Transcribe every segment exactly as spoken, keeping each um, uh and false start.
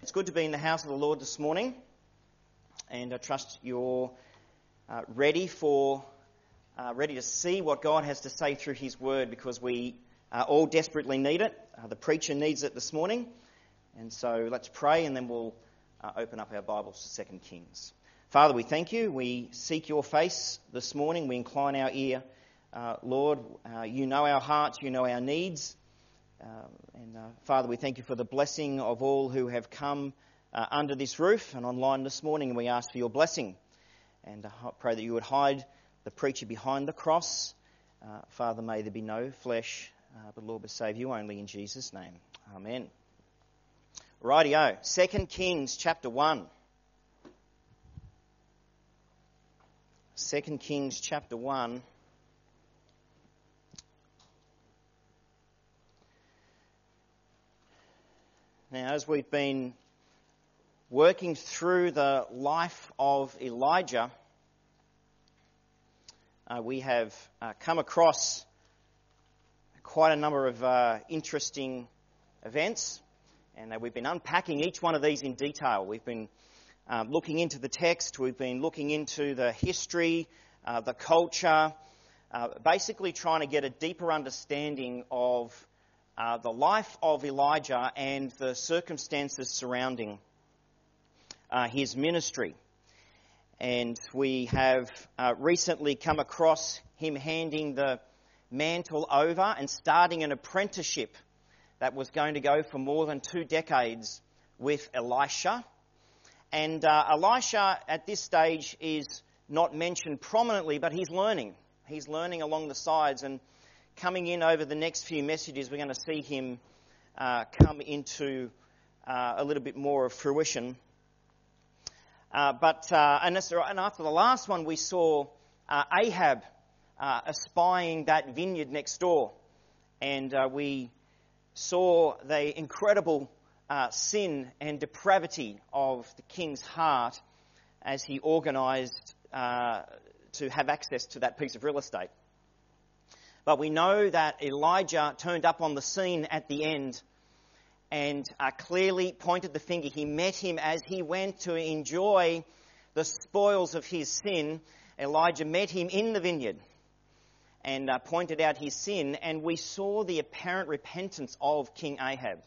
It's good to be in the house of the Lord this morning, and I trust you're uh, ready for, uh, ready to see what God has to say through His Word, because we uh, all desperately need it. Uh, the preacher needs it this morning, and so let's pray, and then we'll uh, open up our Bibles to Second Kings. Father, we thank you. We seek your face this morning. We incline our ear, uh, Lord. Uh, you know our hearts. You know our needs. Um, and uh, Father, we thank you for the blessing of all who have come uh, under this roof and online this morning, and we ask for your blessing. And I uh, pray that you would hide the preacher behind the cross. Uh, Father, may there be no flesh, uh, but Lord, we save you only in Jesus' name. Amen. Rightio, Second Kings chapter one. Second Kings chapter one. Now, as we've been working through the life of Elijah, uh, we have uh, come across quite a number of uh, interesting events, and uh, we've been unpacking each one of these in detail. We've been uh, looking into the text, we've been looking into the history, uh, the culture, uh, basically trying to get a deeper understanding of Uh, the life of Elijah and the circumstances surrounding uh, his ministry. And we have uh, recently come across him handing the mantle over and starting an apprenticeship that was going to go for more than two decades with Elisha. And uh, Elisha at this stage is not mentioned prominently, but he's learning. He's learning along the sides, and coming in over the next few messages, we're going to see him uh, come into uh, a little bit more of fruition. Uh, but uh, and, this, and after the last one, we saw uh, Ahab uh, espying that vineyard next door, and uh, we saw the incredible uh, sin and depravity of the king's heart as he organised uh, to have access to that piece of real estate. But we know that Elijah turned up on the scene at the end and uh, clearly pointed the finger. He met him as he went to enjoy the spoils of his sin. Elijah met him in the vineyard and uh, pointed out his sin, and we saw the apparent repentance of King Ahab.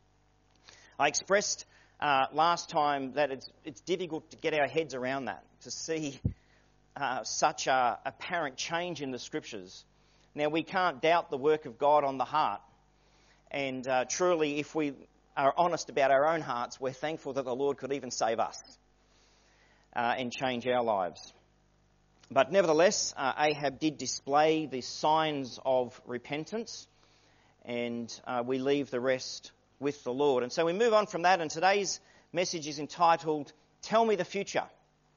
I expressed uh, last time that it's, it's difficult to get our heads around that, to see uh, such a apparent change in the Scriptures. Now, we can't doubt the work of God on the heart. And uh, truly, if we are honest about our own hearts, we're thankful that the Lord could even save us uh, and change our lives. But nevertheless, uh, Ahab did display the signs of repentance, and uh, we leave the rest with the Lord. And so we move on from that, and today's message is entitled, Tell Me the Future.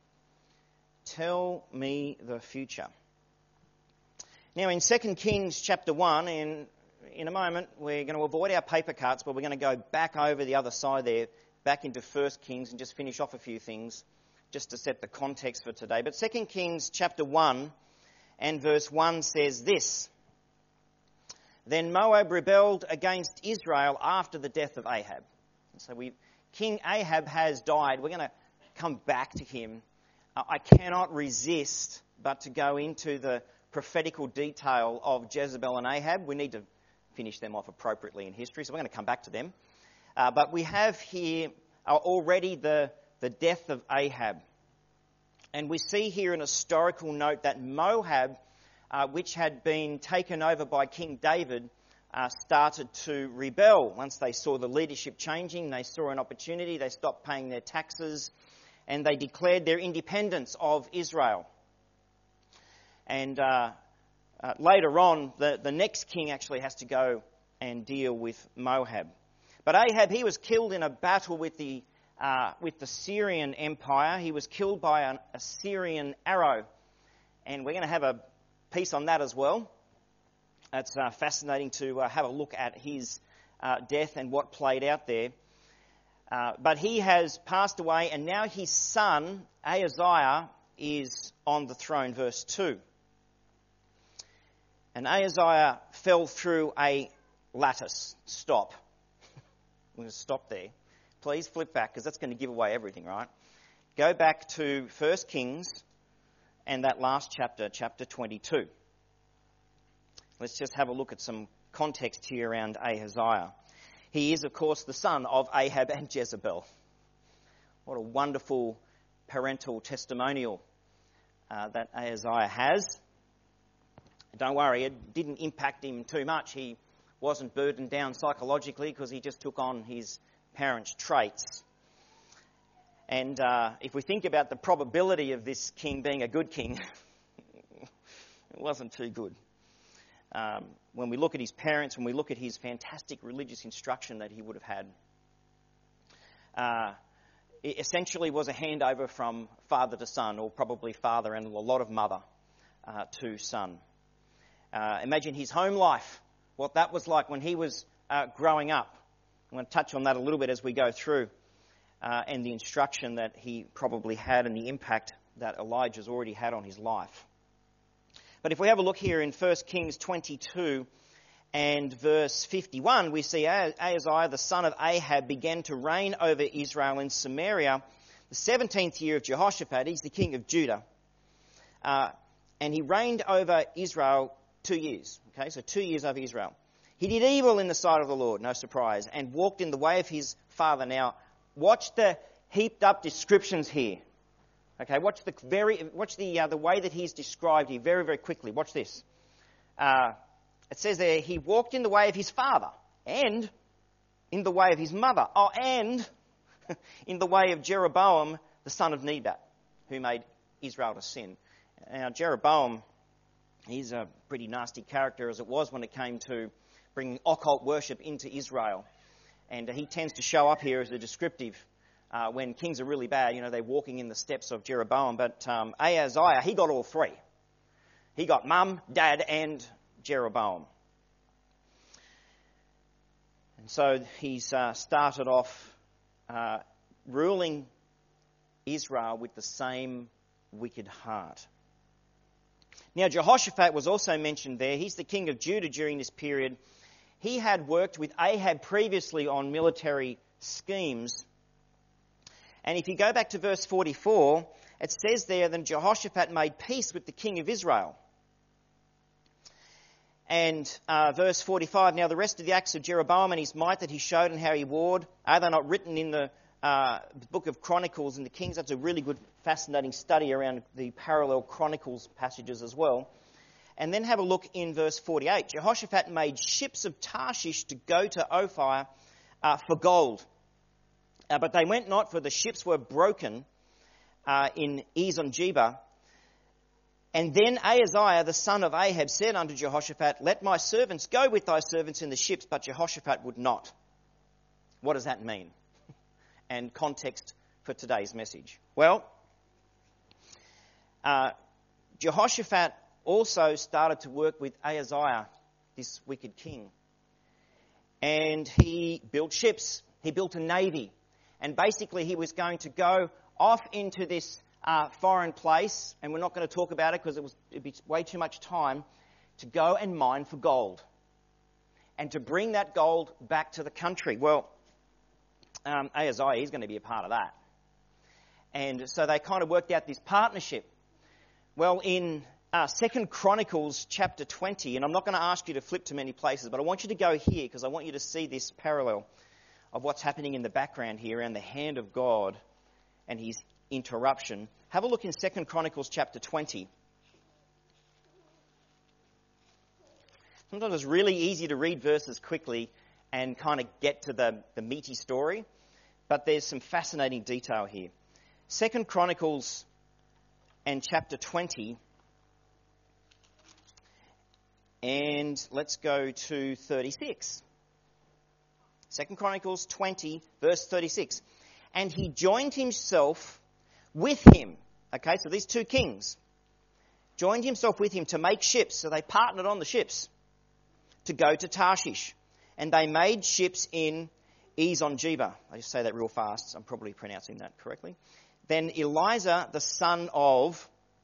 Tell Me the Future. Now, in Second Kings chapter one, and in a moment we're going to avoid our paper cuts, but we're going to go back over the other side there, back into First Kings, and just finish off a few things, just to set the context for today. But Second Kings chapter one and verse one says this: Then Moab rebelled against Israel after the death of Ahab. So we, King Ahab has died. We're going to come back to him. Uh, I cannot resist but to go into the prophetical detail of Jezebel and Ahab. We need to finish them off appropriately in history, so we're going to come back to them. Uh, but we have here uh, already the, the death of Ahab. And we see here an historical note that Moab, uh, which had been taken over by King David, uh, started to rebel. Once they saw the leadership changing, they saw an opportunity, they stopped paying their taxes, and they declared their independence of Israel. And uh, uh, later on, the, the next king actually has to go and deal with Moab. But Ahab, he was killed in a battle with the uh, with the Syrian Empire. He was killed by an Assyrian arrow. And we're going to have a piece on that as well. It's uh, fascinating to uh, have a look at his uh, death and what played out there. Uh, but he has passed away, and now his son, Ahaziah, is on the throne, verse two. And Ahaziah fell through a lattice. Stop. We're going to stop there. please flip back, because that's going to give away everything, right? Go back to First Kings and that last chapter, chapter twenty-two. Let's just have a look at some context here around Ahaziah. He is, of course, the son of Ahab and Jezebel. What a wonderful parental testimonial uh, that Ahaziah has. Don't worry, it didn't impact him too much. He wasn't burdened down psychologically because he just took on his parents' traits. And uh, if we think about the probability of this king being a good king, it wasn't too good. Um, when we look at his parents, when we look at his fantastic religious instruction that he would have had, uh, it essentially was a handover from father to son, or probably father and a lot of mother uh, to son. Uh, imagine his home life, what that was like when he was uh, growing up. I'm going to touch on that a little bit as we go through, uh, and the instruction that he probably had and the impact that Elijah's already had on his life. But if we have a look here in First Kings twenty-two and verse fifty-one, we see Ahaziah, the son of Ahab, began to reign over Israel in Samaria the seventeenth year of Jehoshaphat. He's the king of Judah. Uh, and he reigned over Israel two years. Okay, so two years over Israel. He did evil in the sight of the Lord, no surprise, and walked in the way of his father. Now, watch the heaped up descriptions here. Okay, watch the very, watch the uh, the way that he's described here very, very quickly. Watch this. Uh, it says there, he walked in the way of his father, and in the way of his mother, oh, and in the way of Jeroboam, the son of Nebat, who made Israel to sin. Now, Jeroboam, he's a pretty nasty character, as it was when it came to bringing occult worship into Israel. And uh, he tends to show up here as a descriptive. Uh, when kings are really bad, you know, they're walking in the steps of Jeroboam. But um, Ahaziah, he got all three. He got mum, dad, and Jeroboam. And so he's uh, started off uh, ruling Israel with the same wicked heart. Now, Jehoshaphat was also mentioned there. He's the king of Judah during this period. He had worked with Ahab previously on military schemes. And if you go back to verse forty-four, it says there that Jehoshaphat made peace with the king of Israel. And uh, verse forty-five, now the rest of the acts of Jeroboam and his might that he showed and how he warred, are they not written in the uh, book of Chronicles in the Kings? That's a really good, fascinating study around the parallel Chronicles passages as well. And then have a look in verse forty-eight. Jehoshaphat made ships of Tarshish to go to Ophir uh, for gold. Uh, but they went not, for the ships were broken uh, in Ezon-Geber. And then Ahaziah, the son of Ahab, said unto Jehoshaphat, let my servants go with thy servants in the ships. But Jehoshaphat would not. What does that mean? And context for today's message. Well, uh, Jehoshaphat also started to work with Ahaziah, this wicked king. And he built ships. He built a navy. And basically he was going to go off into this uh, foreign place, and we're not going to talk about it because it was it'd be way too much time, to go and mine for gold. And to bring that gold back to the country. Well, um, Ahaziah, he's going to be a part of that. And so they kind of worked out this partnership. Well, in uh, Second Chronicles chapter twenty, and I'm not going to ask you to flip to many places, but I want you to go here because I want you to see this parallel of what's happening in the background here and the hand of God and his interruption. Have a look in Second Chronicles chapter twenty. Sometimes it's really easy to read verses quickly and kind of get to the, the meaty story, but there's some fascinating detail here. Second Chronicles and chapter twenty, and let's go to thirty-six. Second Chronicles twenty, verse thirty-six. And he joined himself with him. Okay, so these two kings joined himself with him to make ships. So they partnered on the ships to go to Tarshish. And they made ships in Ezon-Geber. I just say that real fast. I'm probably pronouncing that correctly. Then Elijah, the son of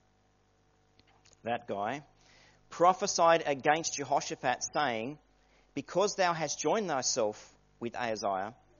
that guy, prophesied against Jehoshaphat, saying, because thou hast joined thyself with Ahaziah,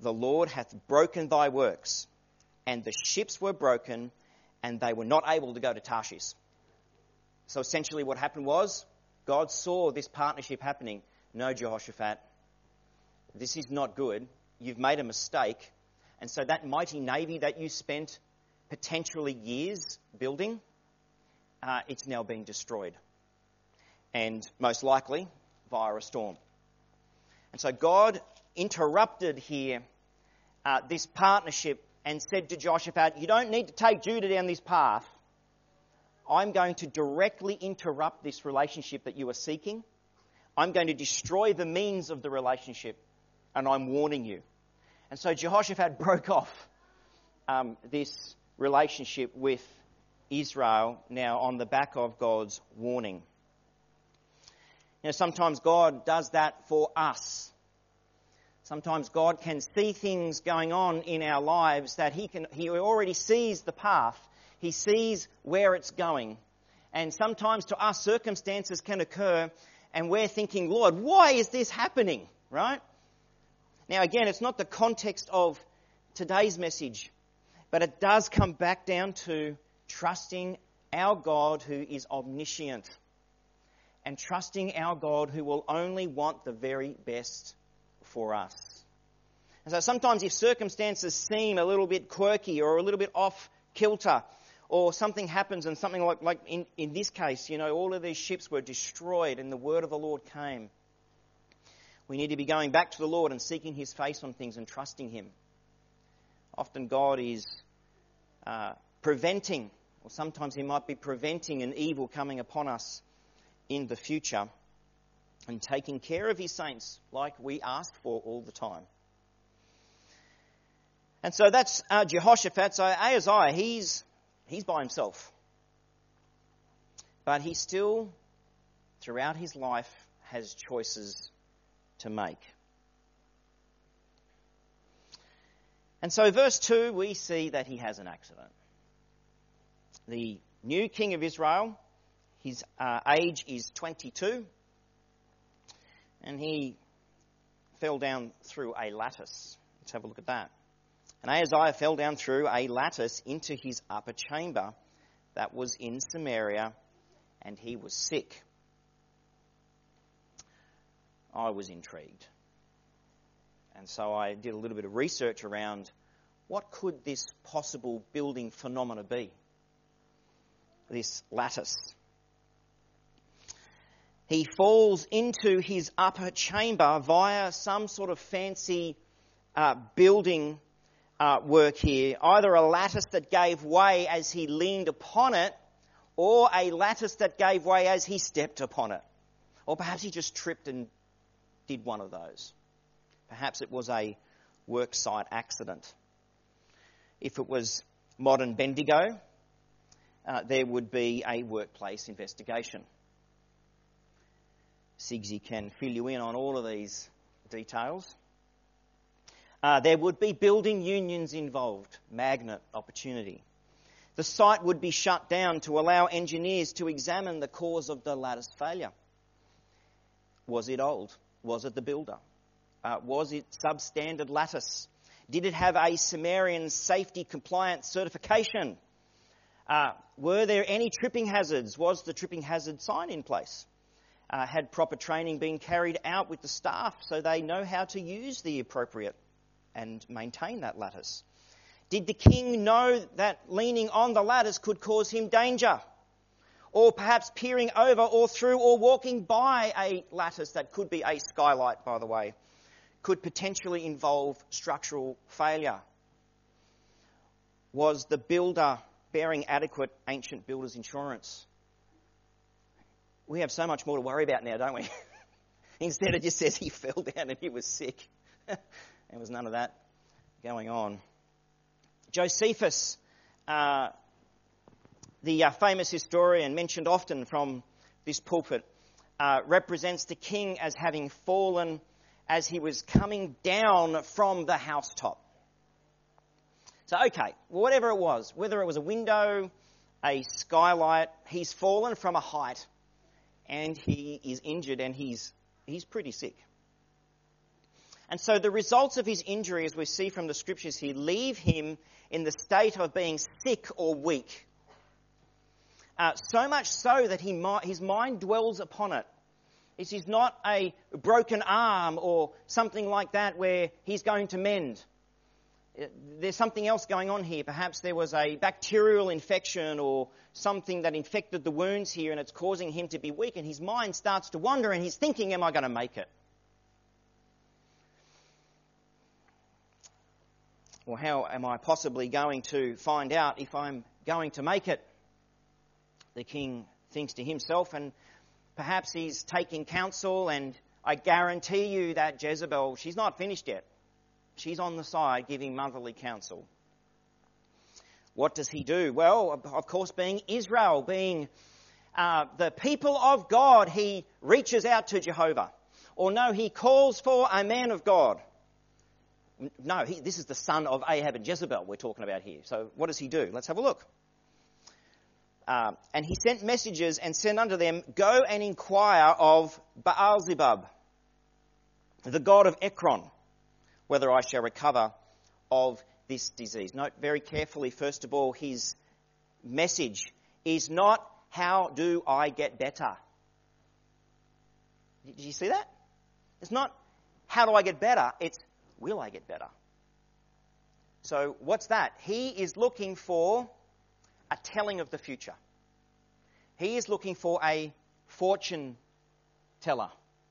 the Lord hath broken thy works, and the ships were broken, and they were not able to go to Tarshish. So essentially what happened was, God saw this partnership happening. No, Jehoshaphat, this is not good. You've made a mistake. And so that mighty navy that you spent potentially years building, uh, it's now being destroyed. And most likely via a storm. And so God interrupted here uh, this partnership and said to Jehoshaphat, you don't need to take Judah down this path. I'm going to directly interrupt this relationship that you are seeking. I'm going to destroy the means of the relationship, and I'm warning you. And so Jehoshaphat broke off um, this relationship with Israel now on the back of God's warning. You know, sometimes God does that for us. Sometimes God can see things going on in our lives that he can, he already sees the path. He sees where it's going. And sometimes to us circumstances can occur and we're thinking, Lord, why is this happening? Right? Now again, it's not the context of today's message, but it does come back down to trusting our God who is omniscient and trusting our God who will only want the very best for us. And so sometimes if circumstances seem a little bit quirky or a little bit off kilter, or something happens and something like, like in, in this case, you know, all of these ships were destroyed and the word of the Lord came. We need to be going back to the Lord and seeking his face on things and trusting him. Often God is uh, preventing, or sometimes he might be preventing an evil coming upon us in the future and taking care of his saints like we ask for all the time. And so that's uh, Jehoshaphat. So Ahaziah, he's He's by himself. But he still, throughout his life, has choices to make. And so verse two, we see that he has an accident. The new king of Israel, his uh, age is twenty-two. And he fell down through a lattice. Let's have a look at that. And Ahaziah fell down through a lattice into his upper chamber that was in Samaria, and he was sick. I was intrigued. And so I did a little bit of research around what could this possible building phenomena be? This lattice. He falls into his upper chamber via some sort of fancy uh, building Uh, work here, either a lattice that gave way as he leaned upon it, or a lattice that gave way as he stepped upon it. Or perhaps he just tripped and did one of those. Perhaps it was a worksite accident. If it was modern Bendigo, uh, there would be a workplace investigation. Sigsy can fill you in on all of these details. Uh, there would be building unions involved, magnet opportunity. The site would be shut down to allow engineers to examine the cause of the lattice failure. Was it old? Was it the builder? Uh, was it substandard lattice? Did it have a Sumerian safety compliance certification? Uh, were there any tripping hazards? Was the tripping hazard sign in place? Uh, had proper training been carried out with the staff so they know how to use the appropriate and maintain that lattice? Did the king know that leaning on the lattice could cause him danger? Or perhaps peering over or through or walking by a lattice that could be a skylight, by the way, could potentially involve structural failure? Was the builder bearing adequate ancient builder's insurance? We have so much more to worry about now, don't we? Instead it just says he fell down and he was sick. There was none of that going on. Josephus, uh, the uh, famous historian mentioned often from this pulpit, uh, represents the king as having fallen as he was coming down from the housetop. So, okay, whatever it was, whether it was a window, a skylight, he's fallen from a height and he is injured and he's he's pretty sick. And so the results of his injury, as we see from the scriptures here, leave him in the state of being sick or weak. Uh, so much so that he might, his mind dwells upon it. This is not a broken arm or something like that where he's going to mend. There's something else going on here. Perhaps there was a bacterial infection or something that infected the wounds here, and it's causing him to be weak, and his mind starts to wander and he's thinking, am I going to make it? Or how am I possibly going to find out if I'm going to make it? The king thinks to himself, and perhaps he's taking counsel, and I guarantee you that Jezebel, she's not finished yet. She's on the side giving motherly counsel. What does he do? Well, of course, being Israel, being uh, the people of God, he reaches out to Jehovah. Or no, he calls for a man of God. No, he, this is the son of Ahab and Jezebel we're talking about here. So what does he do? Let's have a look. Uh, and he sent messages and sent unto them, go and inquire of Baal-zebub, the god of Ekron, whether I shall recover of this disease. Note very carefully, first of all, his message is not, how do I get better? Did you see that? It's not, how do I get better? It's, will I get better? So what's that? He is looking for a telling of the future. He is looking for a fortune teller.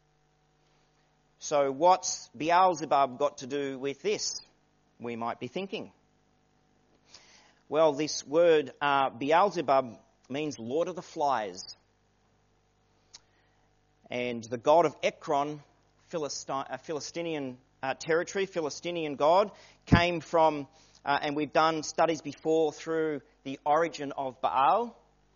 So what's Beelzebub got to do with this? We might be thinking. Well, this word uh, Beelzebub means Lord of the Flies. And the god of Ekron, Philistine, uh, Philistinian uh, territory, Philistinian god, came from, uh, and we've done studies before through the origin of Baal.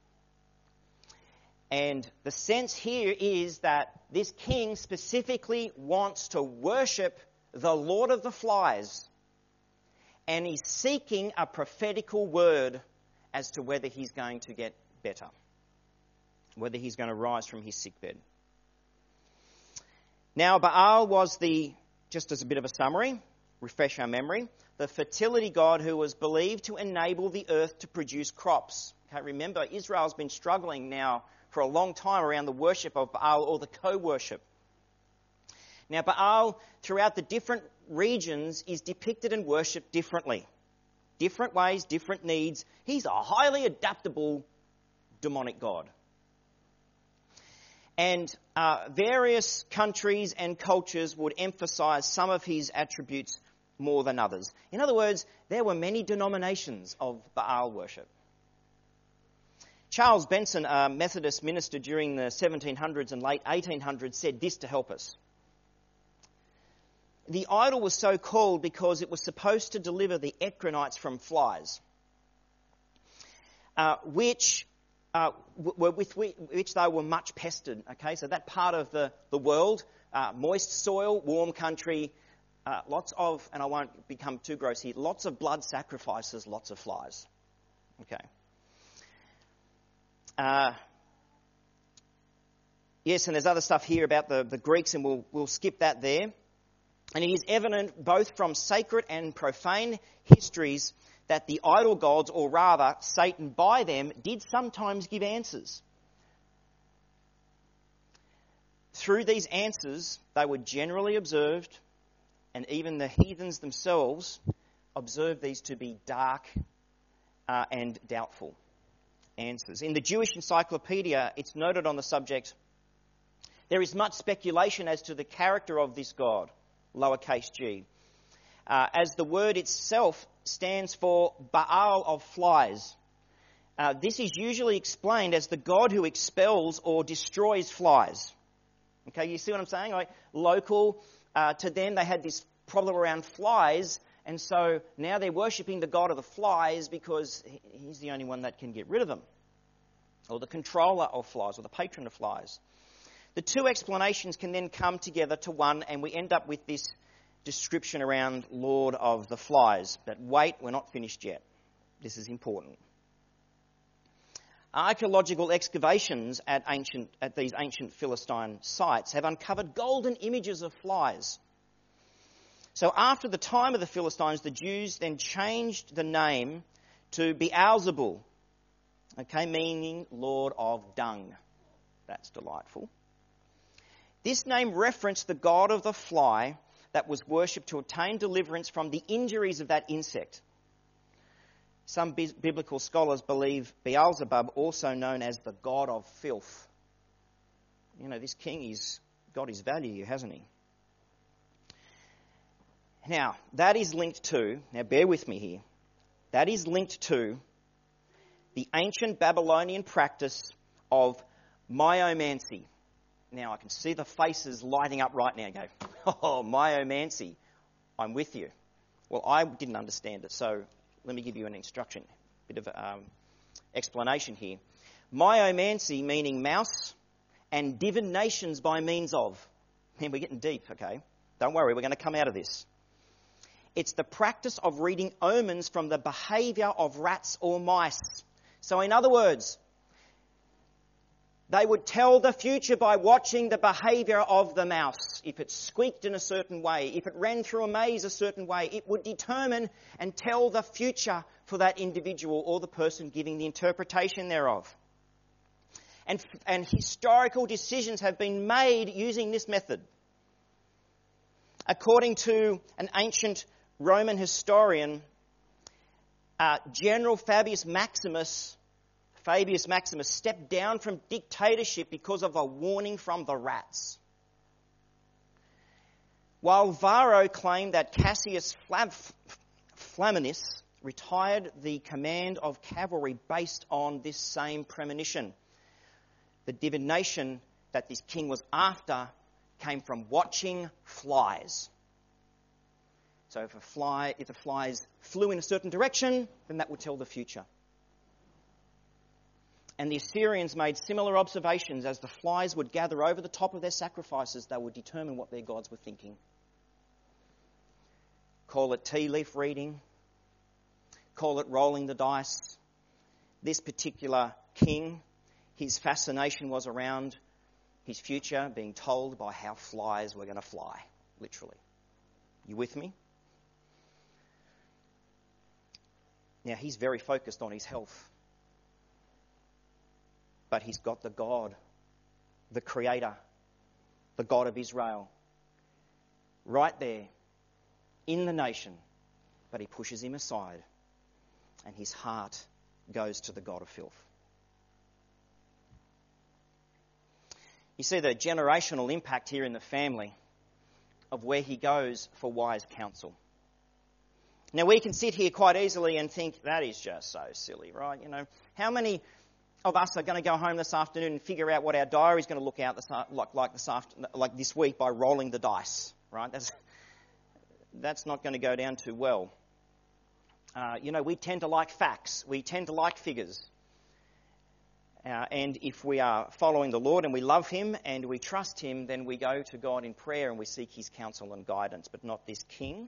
And the sense here is that this king specifically wants to worship the Lord of the Flies. And he's seeking a prophetical word as to whether he's going to get better, whether he's going to rise from his sickbed. Now, Baal was the, just as a bit of a summary, refresh our memory, the fertility god who was believed to enable the earth to produce crops. Okay, remember, Israel's been struggling now for a long time around the worship of Baal or the co-worship. Now, Baal, throughout the different regions, is depicted and worshipped differently. Different ways, different needs. He's a highly adaptable demonic god. And uh, various countries and cultures would emphasize some of his attributes more than others. In other words, there were many denominations of Baal worship. Charles Benson, a Methodist minister during the seventeen hundreds and late eighteen hundreds, said this to help us. The idol was so called because it was supposed to deliver the Ekronites from flies, uh, which uh, were with which they were much pestered. Okay, so that part of the the world, uh, moist soil, warm country, uh, lots of, and I won't become too gross here, lots of blood sacrifices, lots of flies. Okay. Uh, yes, and there's other stuff here about the, the Greeks, and we'll we'll skip that there. And it is evident both from sacred and profane histories that the idol gods, or rather Satan by them, did sometimes give answers. Through these answers, they were generally observed, and even the heathens themselves observed these to be dark uh, and doubtful answers. In the Jewish Encyclopedia, it's noted on the subject, there is much speculation as to the character of this god, lowercase g, uh, as the word itself stands for Baal of flies. Uh, this is usually explained as the god who expels or destroys flies. Okay, you see what I'm saying? Like local, uh, to them they had this problem around flies, and so now they're worshipping the god of the flies because he's the only one that can get rid of them, or the controller of flies, or the patron of flies. The two explanations can then come together to one, and we end up with this description around Lord of the Flies. But wait, we're not finished yet. This is important. Archaeological excavations at ancient at these ancient Philistine sites have uncovered golden images of flies. So after the time of the Philistines, the Jews then changed the name to Beelzebul, okay, meaning Lord of Dung. That's delightful. This name referenced the god of the fly that was worshipped to obtain deliverance from the injuries of that insect. Some bi- biblical scholars believe Beelzebub, also known as the god of filth. You know, this king, he's got his value, hasn't he? Now, that is linked to, now bear with me here, that is linked to the ancient Babylonian practice of myomancy. Now, I can see the faces lighting up right now and go, oh, myomancy, I'm with you. Well, I didn't understand it, so let me give you an instruction, a bit of um, explanation here. Myomancy, meaning mouse, and divinations by means of. Man, we're getting deep, okay? Don't worry, we're going to come out of this. It's the practice of reading omens from the behaviour of rats or mice. So in other words, they would tell the future by watching the behaviour of the mouse. If it squeaked in a certain way, if it ran through a maze a certain way, it would determine and tell the future for that individual or the person giving the interpretation thereof. And, and historical decisions have been made using this method. According to an ancient Roman historian, uh, General Fabius Maximus, Fabius Maximus stepped down from dictatorship because of a warning from the rats. While Varro claimed that Cassius Flav- Flaminius retired the command of cavalry based on this same premonition. The divination that this king was after came from watching flies. So if a fly, if the flies flew in a certain direction, then that would tell the future. And the Assyrians made similar observations. As the flies would gather over the top of their sacrifices, they would determine what their gods were thinking. Call it tea leaf reading. Call it rolling the dice. This particular king, his fascination was around his future being told by how flies were going to fly, literally. You with me? Now, he's very focused on his health. But he's got the God, the Creator, the God of Israel, right there in the nation. But he pushes him aside, and his heart goes to the God of filth. You see the generational impact here in the family of where he goes for wise counsel. Now, we can sit here quite easily and think, that is just so silly, right? You know, how many of us are going to go home this afternoon and figure out what our diary is going to look out this, like, like, this after, like this week by rolling the dice, right? That's, that's not going to go down too well. Uh, you know, we tend to like facts. We tend to like figures. Uh, and if we are following the Lord and we love him and we trust him, then we go to God in prayer and we seek his counsel and guidance, but not this king.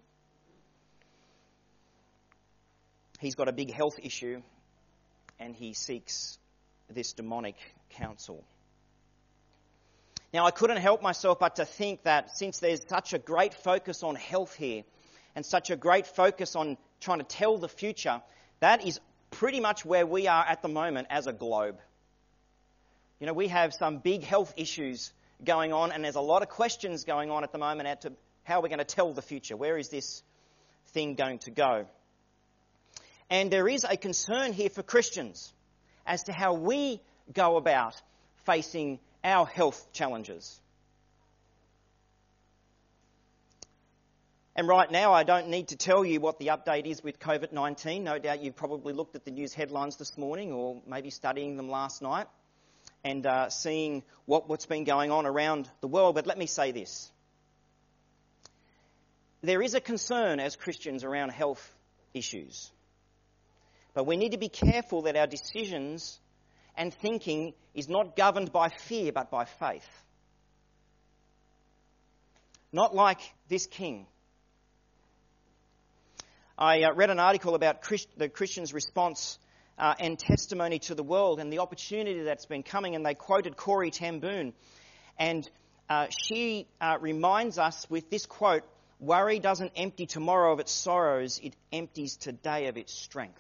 He's got a big health issue and he seeks this demonic counsel. Now, I couldn't help myself but to think that since there's such a great focus on health here and such a great focus on trying to tell the future, that is pretty much where we are at the moment as a globe. You know, we have some big health issues going on, and there's a lot of questions going on at the moment as to how we're going to tell the future. Where is this thing going to go? And there is a concern here for Christians as to how we go about facing our health challenges. And right now, I don't need to tell you what the update is with covid nineteen. No doubt you've probably looked at the news headlines this morning or maybe studying them last night and uh, seeing what, what's been going on around the world. But let me say this. There is a concern as Christians around health issues. But we need to be careful that our decisions and thinking is not governed by fear but by faith. Not like this king. I uh, read an article about Christ- the Christians' response uh, and testimony to the world and the opportunity that's been coming, and they quoted Corrie ten Boom. And uh, she uh, reminds us with this quote Worry doesn't empty tomorrow of its sorrows, it empties today of its strength.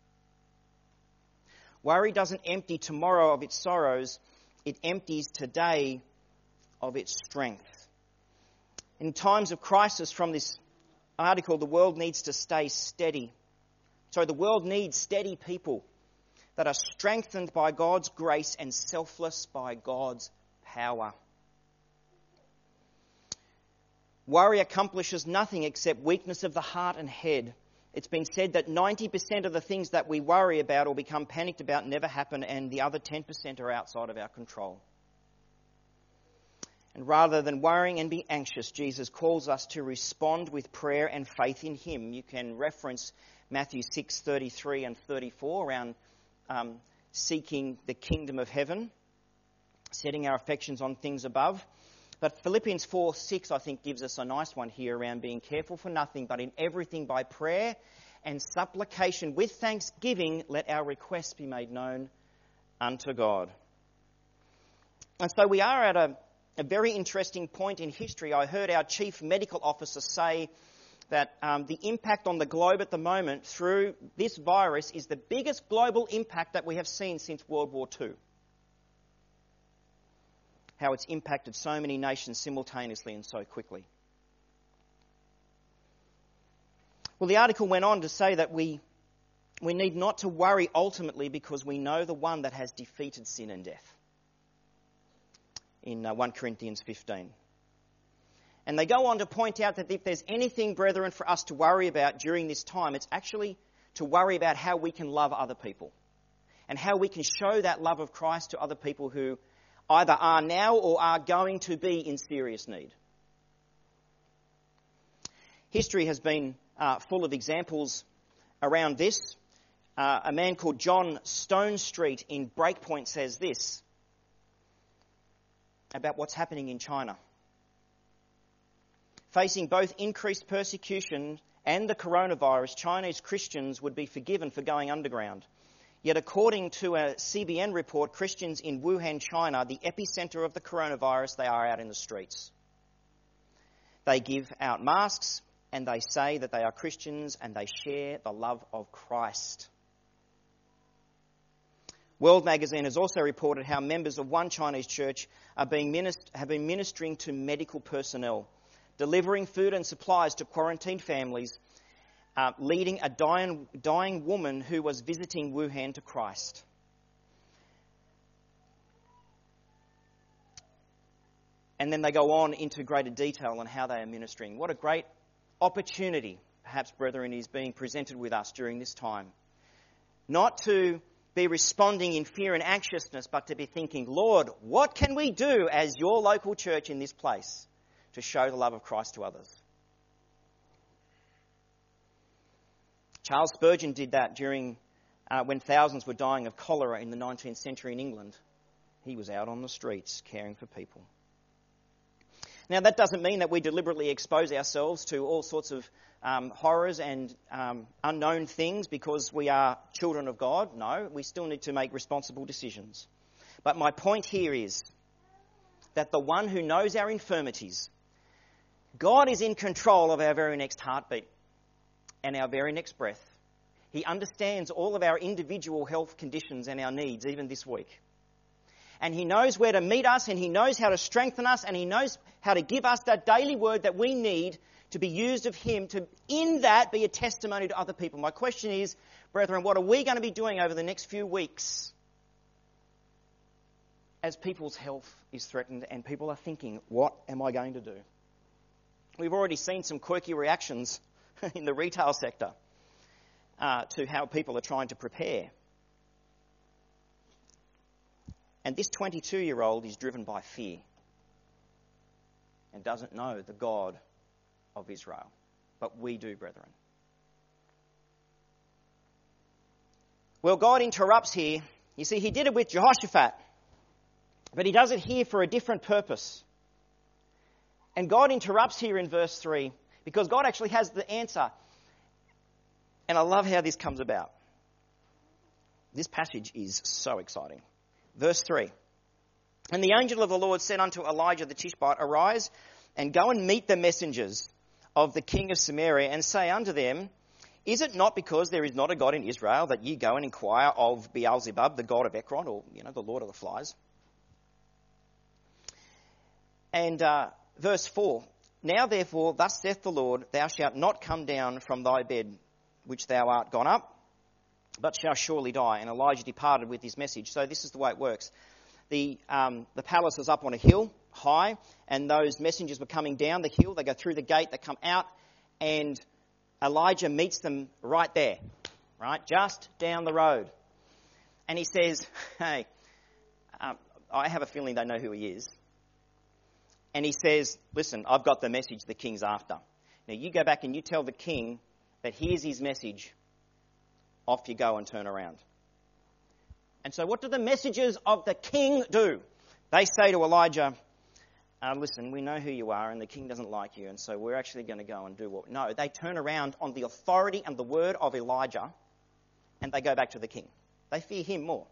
Worry doesn't empty tomorrow of its sorrows, it empties today of its strength. In times of crisis, from this article, the world needs to stay steady. So the world needs steady people that are strengthened by God's grace and selfless by God's power. Worry accomplishes nothing except weakness of the heart and head. It's been said that ninety percent of the things that we worry about or become panicked about never happen, and the other ten percent are outside of our control. And rather than worrying and be anxious, Jesus calls us to respond with prayer and faith in him. You can reference Matthew six thirty-three and thirty-four around um, seeking the kingdom of heaven, setting our affections on things above. But Philippians four six, I think, gives us a nice one here around being careful for nothing, but in everything by prayer and supplication with thanksgiving, let our requests be made known unto God. And so we are at a, a very interesting point in history. I heard our chief medical officer say that um, the impact on the globe at the moment through this virus is the biggest global impact that we have seen since World War Two. How it's impacted so many nations simultaneously and so quickly. Well, the article went on to say that we, we need not to worry ultimately because we know the one that has defeated sin and death. In uh, First Corinthians fifteen. And they go on to point out that if there's anything, brethren, for us to worry about during this time, it's actually to worry about how we can love other people and how we can show that love of Christ to other people who either are now or are going to be in serious need. History has been uh, full of examples around this. Uh, a man called John Stonestreet in Breakpoint says this about what's happening in China. Facing both increased persecution and the coronavirus, Chinese Christians would be forgiven for going underground. Yet according to a C B N report, Christians in Wuhan, China, the epicenter of the coronavirus, they are out in the streets. They give out masks and they say that they are Christians and they share the love of Christ. World Magazine has also reported how members of one Chinese church are being minist- have been ministering to medical personnel, delivering food and supplies to quarantined families, Uh, leading a dying, dying woman who was visiting Wuhan to Christ. And then they go on into greater detail on how they are ministering. What a great opportunity, perhaps, brethren, is being presented with us during this time. Not to be responding in fear and anxiousness, but to be thinking, Lord, what can we do as your local church in this place to show the love of Christ to others? Charles Spurgeon did that during uh, when thousands were dying of cholera in the nineteenth century in England. He was out on the streets caring for people. Now, that doesn't mean that we deliberately expose ourselves to all sorts of um, horrors and um, unknown things because we are children of God. No, we still need to make responsible decisions. But my point here is that the one who knows our infirmities, God is in control of our very next heartbeat and our very next breath. He understands all of our individual health conditions and our needs, even this week. And he knows where to meet us, and he knows how to strengthen us, and he knows how to give us that daily word that we need to be used of him, to in that be a testimony to other people. My question is, brethren, what are we going to be doing over the next few weeks as people's health is threatened and people are thinking, what am I going to do? We've already seen some quirky reactions in the retail sector uh, to how people are trying to prepare. And this twenty-two-year-old is driven by fear and doesn't know the God of Israel. But we do, brethren. Well, God interrupts here. You see, he did it with Jehoshaphat, but he does it here for a different purpose. And God interrupts here in verse three because God actually has the answer. And I love how this comes about. This passage is so exciting. Verse three. And the angel of the Lord said unto Elijah the Tishbite, Arise and go and meet the messengers of the king of Samaria, and say unto them, Is it not because there is not a God in Israel that ye go and inquire of Beelzebub, the god of Ekron, or, you know, the lord of the flies? And uh, verse four, Now therefore, thus saith the Lord, Thou shalt not come down from thy bed which thou art gone up, but shall surely die. And Elijah departed with his message. So this is the way it works. The um, the palace was up on a hill, high, and those messengers were coming down the hill. They go through the gate, they come out, and Elijah meets them right there, right, just down the road. And he says, hey, um, I have a feeling they know who he is. And he says, listen, I've got the message the king's after. Now you go back and you tell the king that here's his message. Off you go and turn around. And so what do the messengers of the king do? They say to Elijah, uh, listen, we know who you are and the king doesn't like you, and so we're actually going to go and do what... No, they turn around on the authority and the word of Elijah, and they go back to the king. They fear him more.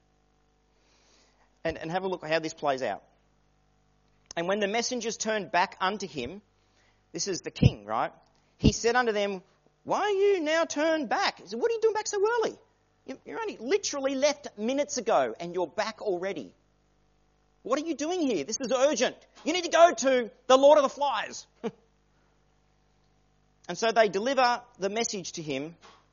And, and have a look at how this plays out. And when the messengers turned back unto him, this is the king, right? He said unto them, Why are you now turned back? He said, What are you doing back so early? You're only literally left minutes ago and you're back already. What are you doing here? This is urgent. You need to go to the Lord of the Flies. And so they deliver the message to him.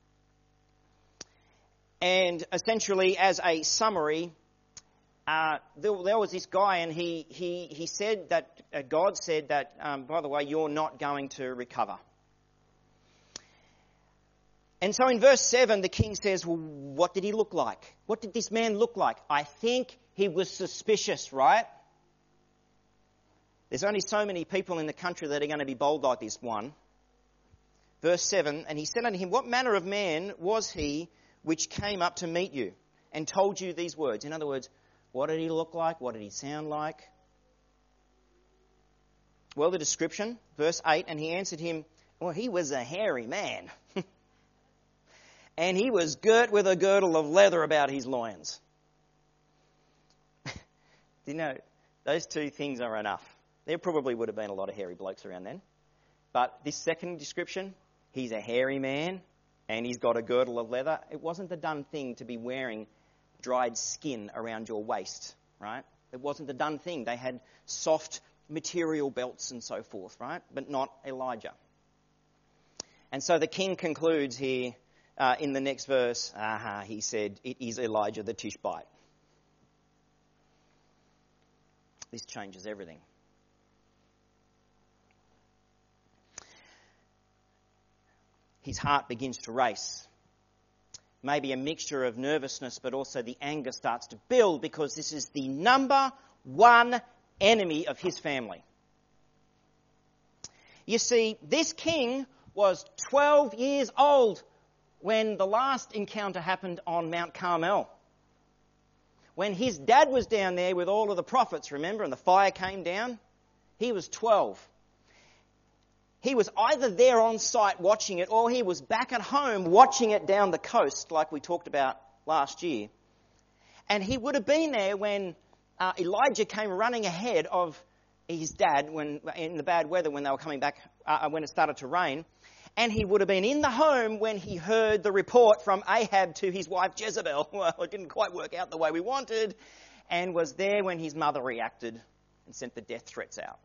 And essentially, as a summary, uh, there, there was this guy, and he he he said that uh, God said that, um, by the way, you're not going to recover. And so in verse seven, the king says, well, what did he look like? What did this man look like? I think he was suspicious, right? There's only so many people in the country that are going to be bold like this one. Verse seven, and he said unto him, What manner of man was he which came up to meet you and told you these words? In other words, what did he look like? What did he sound like? Well, the description, verse eight, and he answered him, well, he was a hairy man. And he was girt with a girdle of leather about his loins. You know, those two things are enough. There probably would have been a lot of hairy blokes around then. But this second description, he's a hairy man and he's got a girdle of leather. It wasn't the done thing to be wearing dried skin around your waist, right? It wasn't the done thing. They had soft material belts and so forth, right? But not Elijah. And so the king concludes here, Uh, in the next verse, aha, he said, it is Elijah the Tishbite. This changes everything. His heart begins to race. Maybe a mixture of nervousness, but also the anger starts to build because this is the number one enemy of his family. You see, this king was twelve years old when the last encounter happened on Mount Carmel. When his dad was down there with all of the prophets, remember, and the fire came down, he was twelve. He was either there on site watching it, or he was back at home watching it down the coast, like we talked about last year. And he would have been there when uh, Elijah came running ahead of his dad when in the bad weather when they were coming back, uh, when it started to rain. And he would have been in the home when he heard the report from Ahab to his wife Jezebel. Well, it didn't quite work out the way we wanted. And was there when his mother reacted and sent the death threats out.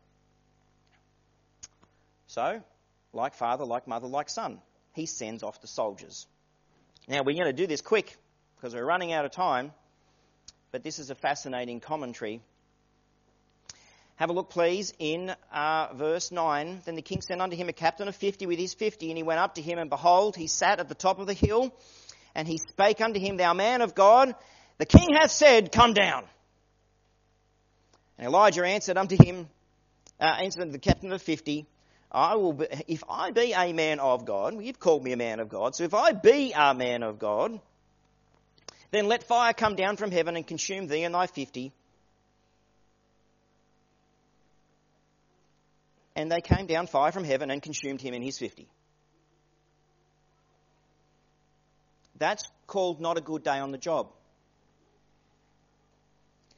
So, like father, like mother, like son, he sends off the soldiers. Now, we're going to do this quick because we're running out of time. But this is a fascinating commentary. Have a look, please, in uh, verse nine. Then the king sent unto him a captain of fifty with his fifty, and he went up to him, and behold, he sat at the top of the hill, and he spake unto him, Thou man of God, the king hath said, Come down. And Elijah answered unto him, uh, answered unto the captain of fifty, I will be, if I be a man of God, well, you've called me a man of God, so if I be a man of God, then let fire come down from heaven and consume thee and thy fifty. And they came down fire from heaven and consumed him and his fifty. That's called not a good day on the job.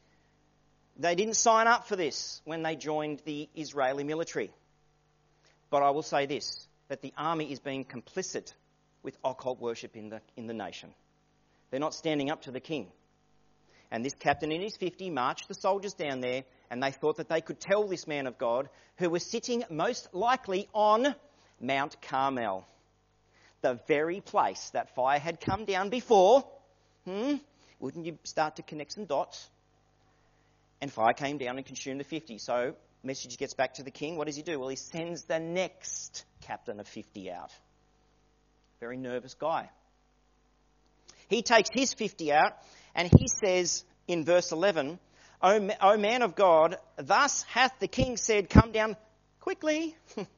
They didn't sign up for this when they joined the Israeli military. But I will say this, that the army is being complicit with occult worship in the, in the nation. They're not standing up to the king. And this captain in his fifty marched the soldiers down there, and they thought that they could tell this man of God, who was sitting most likely on Mount Carmel, the very place that fire had come down before. Hmm? Wouldn't you start to connect some dots? And fire came down and consumed the fifty. So, message gets back to the king. What does he do? Well, he sends the next captain of fifty out. Very nervous guy. He takes his fifty out, and he says in verse eleven, O, o man of God, thus hath the king said, come down quickly.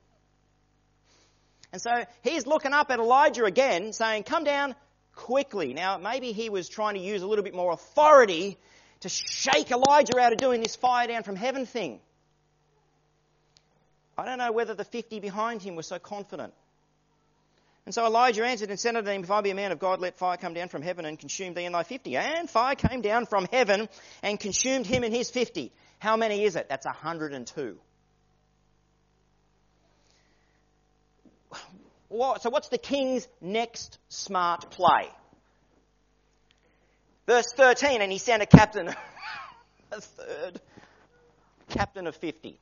And so he's looking up at Elijah again, saying, come down quickly. Now, maybe he was trying to use a little bit more authority to shake Elijah out of doing this fire down from heaven thing. I don't know whether the fifty behind him were so confident. And so Elijah answered and said unto him, if I be a man of God, let fire come down from heaven and consume thee and thy fifty. And fire came down from heaven and consumed him and his fifty. How many is it? That's one hundred and two. What, so what's the king's next smart play? Verse thirteen, and he sent a captain, a third captain of fifty.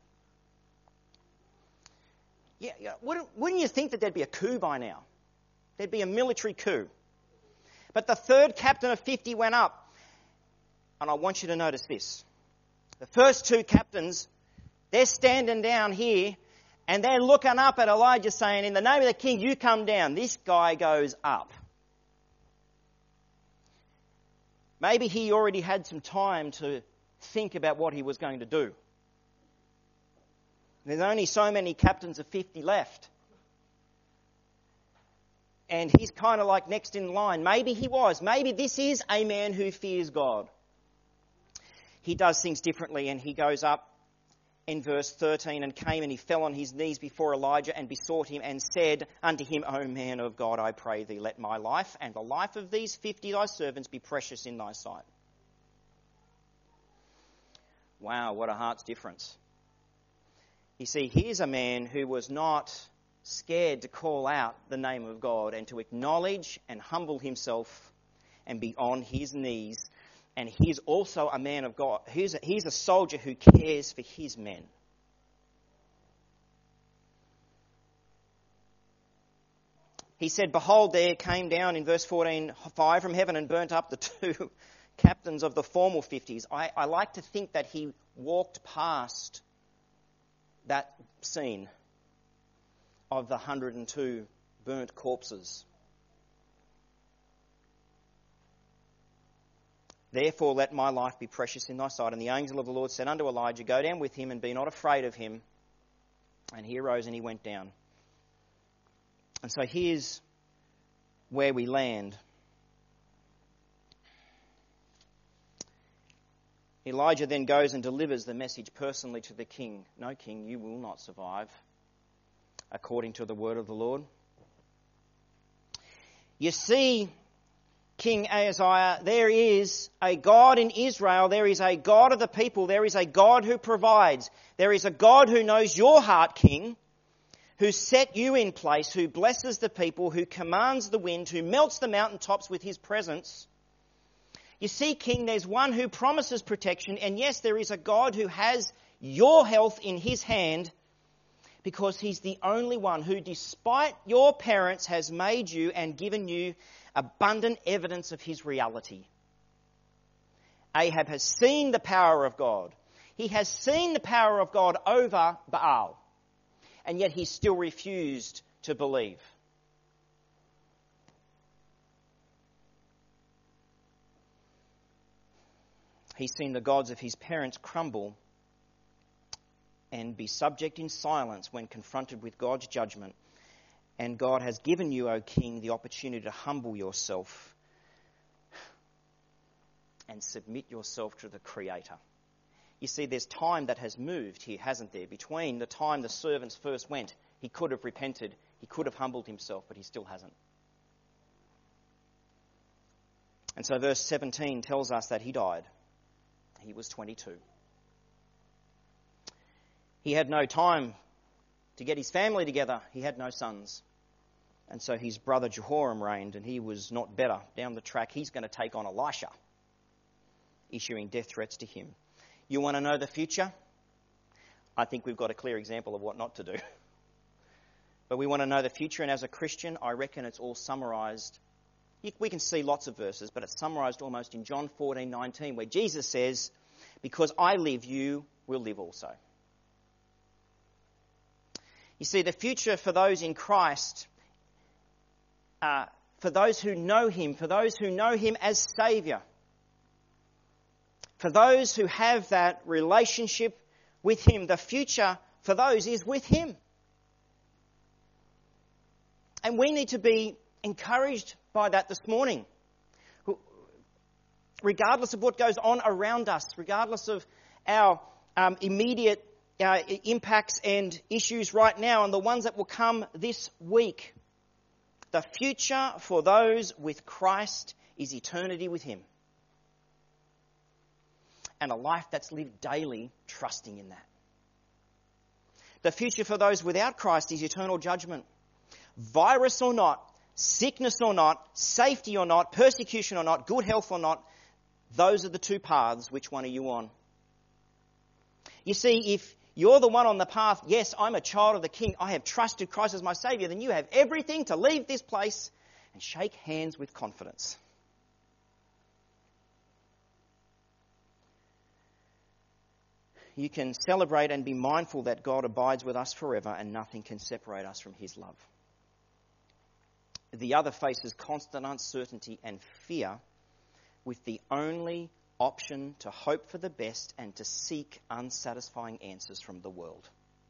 Yeah, yeah. Wouldn't, wouldn't you think that there'd be a coup by now? There'd be a military coup. But the third captain of fifty went up. And I want you to notice this. The first two captains, they're standing down here and they're looking up at Elijah saying, in the name of the king, you come down. This guy goes up. Maybe he already had some time to think about what he was going to do. There's only so many captains of fifty left. And he's kind of like next in line. Maybe he was. Maybe this is a man who fears God. He does things differently, and he goes up in verse thirteen and came and he fell on his knees before Elijah and besought him and said unto him, O man of God, I pray thee, let my life and the life of these fifty thy servants be precious in thy sight. Wow, what a heart's difference. You see, here's a man who was not scared to call out the name of God and to acknowledge and humble himself and be on his knees. And he's also a man of God. He's a, he's a soldier who cares for his men. He said, behold, there came down in verse fourteen, fire from heaven and burnt up the two captains of the formal fifties. I, I like to think that he walked past that scene of the one hundred and two burnt corpses. Therefore let my life be precious in thy sight. And the angel of the Lord said unto Elijah, go down with him and be not afraid of him. And he arose and he went down. And so here's where we land. Elijah then goes and delivers the message personally to the king. No, king, you will not survive, according to the word of the Lord. You see, King Ahaziah, there is a God in Israel. There is a God of the people. There is a God who provides. There is a God who knows your heart, King, who set you in place, who blesses the people, who commands the wind, who melts the mountaintops with his presence. You see, King, there's one who promises protection. And yes, there is a God who has your health in his hand, because he's the only one who, despite your parents, has made you and given you abundant evidence of his reality. Ahab has seen the power of God. He has seen the power of God over Baal. And yet he still refused to believe. He's seen the gods of his parents crumble and be subject in silence when confronted with God's judgment. And God has given you, O King, the opportunity to humble yourself and submit yourself to the Creator. You see, there's time that has moved here, hasn't there? Between the time the servants first went, he could have repented, he could have humbled himself, but he still hasn't. And so verse seventeen tells us that he died. He was twenty-two. He had no time to get his family together, he had no sons. And so his brother Jehoram reigned, and he was not better. Down the track, he's going to take on Elisha, issuing death threats to him. You want to know the future? I think we've got a clear example of what not to do. But we want to know the future, and as a Christian, I reckon it's all summarised. We can see lots of verses, but it's summarised almost in John fourteen nineteen, where Jesus says, "Because I live, you will live also." You see, the future for those in Christ, uh, for those who know him, for those who know him as Saviour, for those who have that relationship with him, the future for those is with him. And we need to be encouraged by that this morning. Regardless of what goes on around us, regardless of our um, immediate uh, impacts and issues right now and the ones that will come this week, the future for those with Christ is eternity with him. And a life that's lived daily trusting in that. The future for those without Christ is eternal judgment. Virus or not, sickness or not, safety or not, persecution or not, good health or not, those are the two paths. Which one are you on? You see, if you're the one on the path, yes, I'm a child of the King, I have trusted Christ as my Saviour, then you have everything to leave this place and shake hands with confidence. You can celebrate and be mindful that God abides with us forever and nothing can separate us from his love. The other faces constant uncertainty and fear with the only option to hope for the best and to seek unsatisfying answers from the world.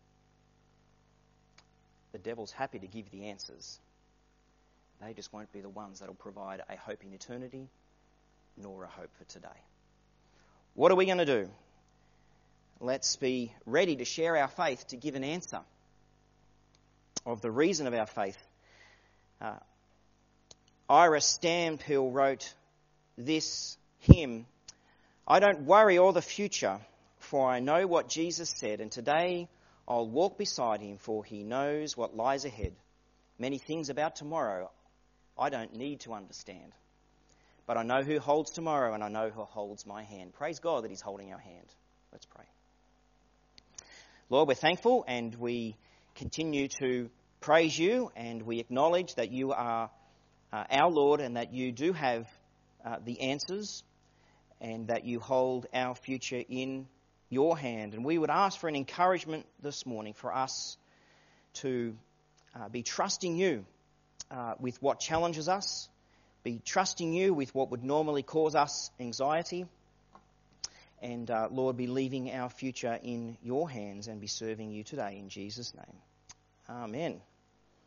The devil's happy to give the answers. They just won't be the ones that will provide a hope in eternity, nor a hope for today. What are we going to do? Let's be ready to share our faith, to give an answer of the reason of our faith. Uh, Ira Stamphill wrote this hymn, "I don't worry all the future, for I know what Jesus said, and today I'll walk beside him, for he knows what lies ahead. Many things about tomorrow I don't need to understand, but I know who holds tomorrow, and I know who holds my hand." Praise God that he's holding our hand. Let's pray. Lord, we're thankful and we continue to praise you, and we acknowledge that you are uh, our Lord and that you do have uh, the answers and that you hold our future in your hand. And we would ask for an encouragement this morning for us to uh, be trusting you uh, with what challenges us, be trusting you with what would normally cause us anxiety, and uh, Lord, be leaving our future in your hands and be serving you today in Jesus' name. Amen.